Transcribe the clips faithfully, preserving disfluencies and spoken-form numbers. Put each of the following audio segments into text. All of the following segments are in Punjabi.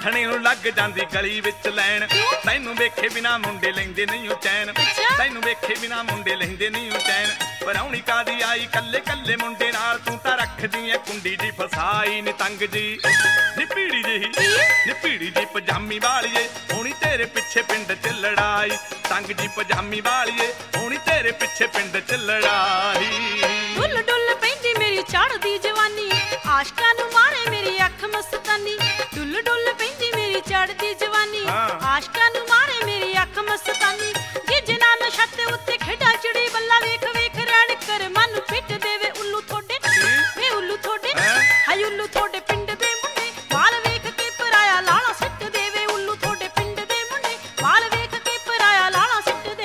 ਆਥਣੇ ਨੂੰ ਲੱਗ ਜਾਂਦੀ ਗਲੀ ਵਿੱਚ ਲੈਣ ਤੈਨੂੰ ਵੇਖੇ ਬਿਨਾ ਮੁੰਡੇ ਲੈਂਦੇ ਨਹੀਂ ਉਹ ਚੈਨ ਤੈਨੂੰ ਵੇਖੇ ਬਿਨਾ ਮੁੰਡੇ ਲੈਂਦੇ ਨਹੀਂ ਉਹ ਚੈਨ ਪਰਾਉਣੀ ਕਾਦੀ ਆਈ ਕੱਲੇ ਕੱਲੇ ਮੁੰਡੇ ਨਾਲ ਤੂੰ ਤਾਂ ਰੱਖਦੀ ਐ ਕੁੰਡੀ ਜੀ ਫਸਾਈ ਨੀ ਤੰਗ ਜੀ ਨੀ ਪੀੜੀ ਜਿਹੀ ਨੀ ਪੀੜੀ ਜੀ ਪਜਾਮੀ ਵਾਲੀਏ ਹੋਣੀ ਤੇਰੇ ਪਿੱਛੇ ਪਿੰਡ ਚ ਲੜਾਈ ਤੰਗ ਜੀ ਪਜਾਮੀ ਵਾਲੀਏ ਹੋਣੀ ਤੇਰੇ ਪਿੱਛੇ ਪਿੰਡ ਚ ਲੜਾਈ ਡੁੱਲ ਡੁੱਲ ਪੈਂਦੀ ਮੇਰੀ ਚੜ੍ਹਦੀ ਜਵਾਨੀ ਆਸ਼ਕਾਂ ਨੂੰ ਮਾਰੇ ਮੇਰੀ ਅੱਖ ਮਸਤਾਨੀ ਡੁੱਲ ਡੁੱਲ ਪੈਂਦੀ ਮੇਰੀ ਚੜ੍ਹਦੀ ਜਵਾਨੀ ਆਸ਼ਕਾਂ ਨੂੰ ਮਾਰੇ ਮੇਰੀ ਅੱਖ ਮਸਤਾਨੀ ਜਿਜਨਾ ਮੈਂ ਛੱਤ ਉੱਤੇ ਖੇਡਾਂ ਚਿੜੀ ਬੱਲਾ ਵੇਖ ਵੇਖ ਰਹਿਣ ਕਰ ਮਨ ਪਿੱਟ ਦੇਵੇ ਉੱਲੂ ਥੋੜੇ ਵੇ ਉੱਲੂ ਥੋੜੇ ਹਾਏ ਉੱਲੂ ਥੋੜੇ ਪਿੰਡ ਦੇ ਮੁੰਡੇ ਵਾਲ ਵੇਖ ਕੇ ਪਰਾਇਆ ਲਾਲਾ ਸਿੱਟ ਦੇਵੇ ਉੱਲੂ ਥੋੜੇ ਪਿੰਡ ਦੇ ਮੁੰਡੇ ਵਾਲ ਵੇਖ ਕੇ ਪਰਾਇਆ ਲਾਲਾ ਸਿੱਟ ਦੇ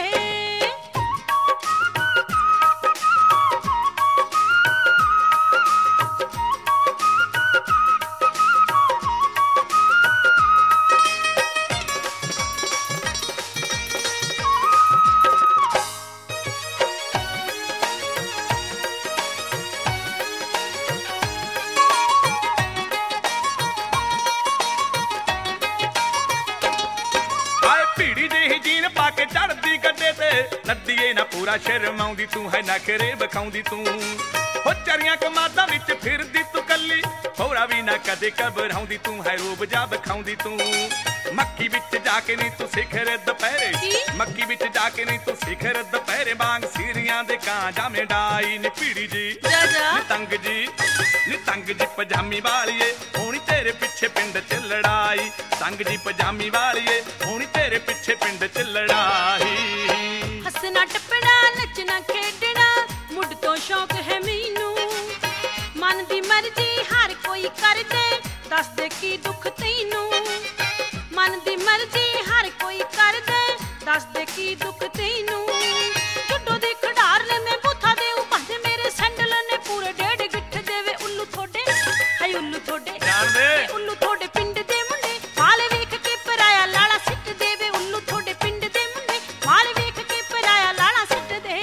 ਚੜਦੀ ਗੱਡੇ ਤੇ ਨੱਦੀਏ ਨਾ ਪੂਰਾ ਸ਼ਰਮਾਉਂਦੀ ਤੂੰ ਹੈ ਨਖਰੇ ਵਿਖਾਉਂਦੀ ਤੂੰ ਹੋ ਚਰੀਆਂ ਕਮਾਦਾਂ ਵਿੱਚ ਫਿਰਦੀ ਤੂੰ ਕੱਲੀ ਹੋਰਾ ਵੀ ਨਾ ਕਦੇ ਘਬਰਾਉਂਦੀ ਤੂੰ ਹੈ ਰੂਪ ਜਾ ਵਿਖਾਉਂਦੀ ਤੂੰ ਮੱਕੀ ਵਿੱਚ ਜਾ ਕੇ ਨਹੀਂ ਤੂੰ ਸਿਖਰ ਦੁਪਹਿਰੇ ਮੱਕੀ ਵਿੱਚ ਜਾ ਕੇ ਨਹੀਂ ਤੂੰ ਸਿਖਰ ਦੁਪਹਿਰੇ ਵਾਂਗ ਸੀਰੀਆਂ ਦੇ ਕਾਂ ਜਾਵੇਂ ਡਾਈ ਨੀ ਪੀੜੀ ਜੀ ਨੀ ਤੰਗ ਜੀ ਨੀ ਤੰਗ ਜੀ ਪਜਾਮੀ ਵਾਲੀਏ ਹੋਣੀ ਤੇਰੇ ਪਿੱਛੇ ਪਿੰਡ ਚ ਲੜਾਈ ਤੰਗ ਜੀ ਪਜਾਮੀ ਵਾਲੀਏ ਹੋਣੀ ਤੇਰੇ ਪਿੱਛੇ ਪਿੰਡ ਚ ਲੜਾਈ ਹੱਸਣਾ ਟੱਪਣਾ ਨੱਚਣਾ ਖੇਡਣਾ ਮੁੱਢ ਤੋਂ ਸ਼ੌਕ ਹੈ ਮੈਨੂੰ ਮਨ ਦੀ ਮਰਜ਼ੀ ਹਰ ਕੋਈ ਕਰਦੇ ਦੱਸ ਦੇ ਕੀ ਦੁੱਖ ਤੈਨੂੰ ਮਨ ਦੀ ਮਰਜ਼ੀ ਹਰ ਕੋਈ ਕਰਦੇ ਦੱਸ ਦੇ ਕੀ ਦੁੱਖ ਤੈਨੂੰ ਛੁੱਟੋ ਦੀ ਖਿਡਾਰ ਲੈ ਮੈਂ ਬੂਥਾ ਦੇ ਉਪੰਜ ਮੇਰੇ ਸੈਂਡਲ ਨੇ ਪੂਰੇ ਡੇਢ ਗਿੱਠ ਦੇਵੇ ਉੱਲੂ ਥੋੜੇ ਹਾਏ ਉੱਲੂ ਥੋੜੇ ਉੱਲੂ ਥੋੜੇ ਪਿੰਡ ਦੇ ਮੁੰਡੇ ਵਾਲ ਵੇਖ ਕੇ ਪਰਾਇਆ ਲਾਲਾ ਸਿੱਟ ਦੇਵੇ ਉੱਲੂ ਥੋੜੇ ਪਿੰਡ ਦੇ ਮੁੰਡੇ ਵਾਲ ਵੇਖ ਕੇ ਪਰਾਇਆ ਲਾਲਾ ਸਿੱਟ ਦੇ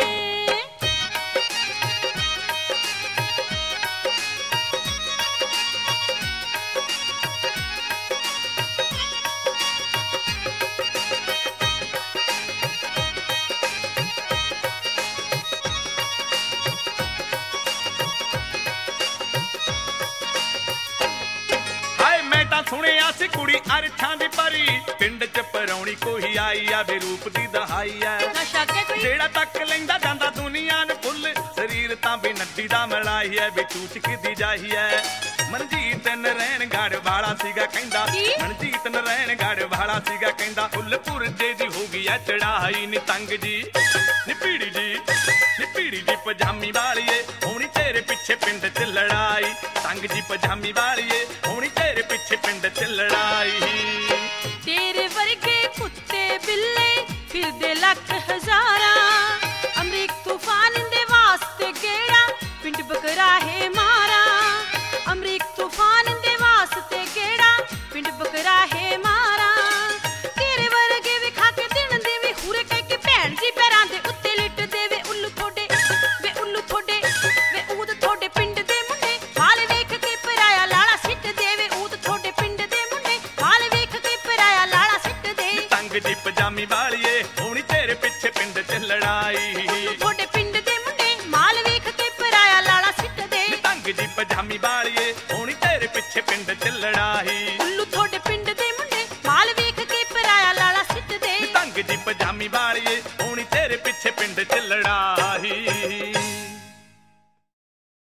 ਸੁਣਿਆ ਸੀ ਕੁੜੀ ਅਰਛਾਂ ਦੀ ਪਰੀ ਪਿੰਡ ਚ ਪਰੌਣੀ ਕੋਈ ਆਈ ਆ ਵੀ ਰੂਪ ਦੀ ਦਹਾਈ ਆ ਜਿਹੜਾ ਤੱਕ ਲੈਂਦਾ ਜਾਂਦਾ ਦੁਨੀਆ ਨੂੰ ਫੁੱਲ ਸਰੀਰ ਤਾਂ ਵੀ ਨੱਡੀ ਦਾ ਮਲਾਈ ਐ ਵੀ ਚੂਚਕ ਦੀ ਜਾਹੀ ਐ ਮਨਜੀਤ ਨਰੈਣ ਗੜ ਵਾਲਾ ਸੀਗਾ ਕਹਿੰਦਾ ਮਨਜੀਤ ਨਰੈਣ ਗੜ ਵਾਲਾ ਸੀਗਾ ਕਹਿੰਦਾ ਫੁੱਲ ਪੁਰਜੇ ਦੀ ਹੋ ਗਈ ਐ ਚੜਾਈ ਨੀ ਤੰਗ ਜੀ ਨੀ ਪੀੜੀ ਜੀ ਨੀ ਪੀੜੀ ਜੀ ਪਜਾਮੀ ਵਾਲੀਏ ਹੋਣੀ ਤੇਰੇ ਪਿੱਛੇ ਪਿੰਡ ਚ ਲੜਾਈ ਤੰਗ ਜੀ ਪਜਾਮੀ ਵਾਲੀਏ ਹੋਣੀ ਤੇਰੇ ਪਿੱਛੇ ਪਿੰਡ ਚ ਲੜਾਈ ਤੇਰੇ ਵਰਗੇ ਕੁੱਤੇ ਬਿੱਲੇ ਫਿਰਦੇ ਲੱਖ ਹਜ਼ਾਰਾਂ ਅਮਰੀਕ ਤੂਫਾਨ ਦੇ ਵਾਸਤੇ ਗੇੜਾ ਪਿੰਡ ਬਕਰਾਹੇ ਮਾਰਾ ਅਮਰੀਕ ਤੂਫਾਨ ਦੇ ਵਾਸਤੇ ਗੇੜਾ ਪਿੰਡ ਬਕਰਾਹੇ ਮਾਰਾ ਤੇਰੇ ਵਰਗੇ ਵਿਖਾ ਕੇ ਦਿਨ ਦੇ ਵੀ ਹੁਰੇ ਕਹਿ ਕੇ ਭੈਣ ਜੀ ਪੈਰਾਂ ਦੇ ਉੱਤੇ ਲਿਟ ਦੇਵੇ ਉੱਲੂ ਥੋੜੇ ਵੇ ਉੱਲੂ ਥੋੜੇ ਵੇ ਊਦ ਥੋੜੇ ਪਿੰਡ ਦੇ ਮੁੰਡੇ ਵਾਲ ਵੇਖ ਕੇ ਪਰਾਇਆ ਲਾਲਾ ਸਿੱਟ ਦੇਵੇ ਊਦ ਥੋੜੇ ਪਿੰਡ ਦੇ ਮੁੰਡੇ ਵਾਲ ਵੇਖ ਕੇ ਪਰਾਇਆ ਲਾਲਾ ਸਿੱਟ ਦੇ ਤੰਗ ਜੀ ਪਜਾਮੀ ਵਾਲੀਏ ਹੋਣੀ ਤੇਰੇ ਪਿੱਛੇ ਪਿੰਡ ਚ ਲੜਾਈ ਥੋੜੇ ਪਿੰਡ ਦੇ ਮੁੰਡੇ ਮਾਲ ਵੇਖ ਕੇ ਪਰਾਇਆ ਲਾਲਾ ਸਿੱਟ ਦੇ ਤੰਗ ਜੀ ਪਜਾਮੀ ਵਾਲੀਏ ਹੋਣੀ ਤੇਰੇ ਪਿੱਛੇ ਪਿੰਡ ਚ ਲੜਾਈ ਉੱਲੂ ਥੋੜੇ ਪਿੰਡ ਦੇ ਮੁੰਡੇ ਮਾਲ ਵੇਖ ਕੇ ਪਰਾਇਆ ਲਾਲਾ ਸਿੱਟ ਦੇ ਤੰਗ ਜੀ ਪਜਾਮੀ ਵਾਲੀਏ